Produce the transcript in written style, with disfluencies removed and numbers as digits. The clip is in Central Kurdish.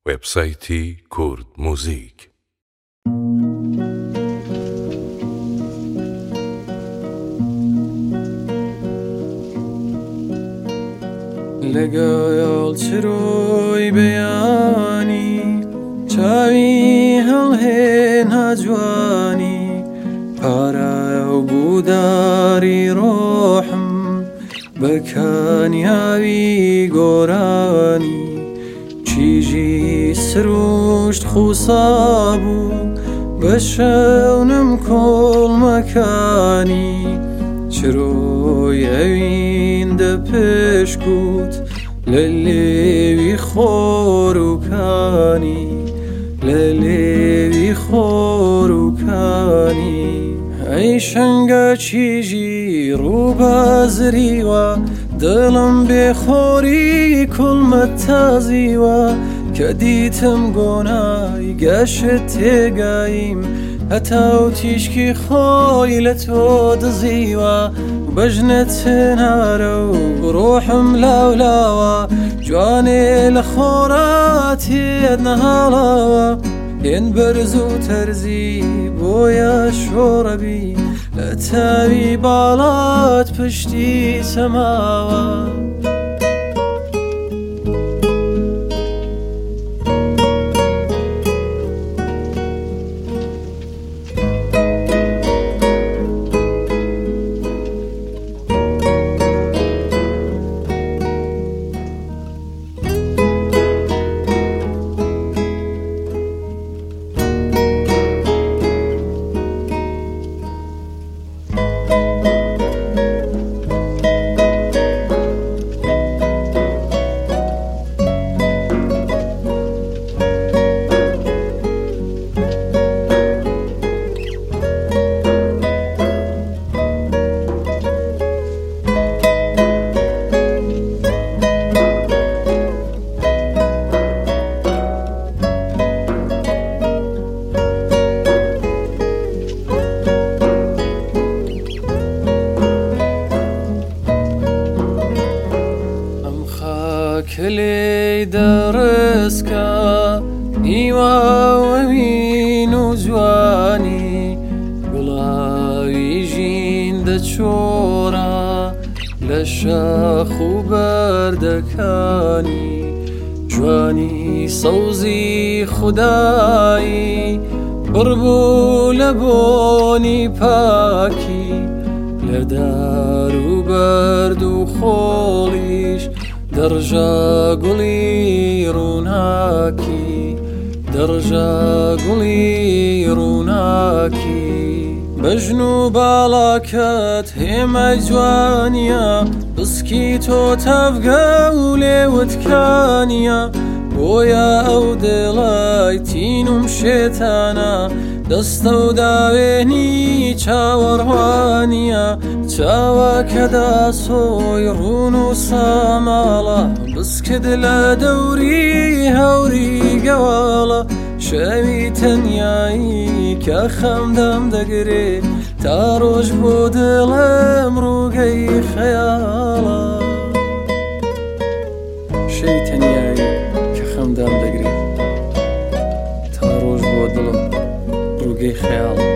وبسایتی کورد موزیک. لەگەڵ چرۆی بەیانی چاوی هەڵهێنا جوانی پارە و بوداری ڕۆحم بەکانیاوی گۆرانی چیژی سروشت خوسا بوو بە شەونم کۆڵمەکانی چرۆی ئەویندە پێشکوت لە لێوی خۆروکانی لە لێوی خۆروکانی ئەی شەنگە چیژی ڕووبەزریوە دڵم بێخۆری کوڵمەت تازیوە کە دیتم گۆنای گەشت تێگاییم هەتا و تیشکی خۆی لە تۆ دزیوە بەژنت هێنارە و ڕۆحم لاولاوە جوانێ لە خۆڕاتێت نەهاڵاوە هێن بەرز و تەرزی بۆیە شۆڕەبی لە تاوی باڵات پشتی سەماوە کلێی دەڕسکە هیواوەوین و جوانی گوڵاوی ژین دەچۆڕە لە شاخ و بەردەکانی جوانی سەوزی خودایی بڕبوو لە بۆنی پاکی لە دار و بەرد و خۆڵیش دەڕژە گوڵی ڕووناکی دەڕژە گوڵی ڕووناکی بەژن و باڵاکەت هێمە جوانیە بسکی تۆ تەفگە و لێوتکانیە بۆیە ئەو دڵای تینوم شێتانە دەستە و داوێنی چاوەڕوانیە چاوە کەدا سۆی ڕوون و ساماڵە بسکت لە دەوری هەوری گەواڵە شەوی تەنیایی کە خەمدەم دەگرێت تا ڕۆژ بۆ دڵم ڕووگەی خەیاڵە شەوی تەنیایی کە خەمدەم دەگرێت تا ڕۆژ بۆ دڵم ڕووگەی خەیاڵە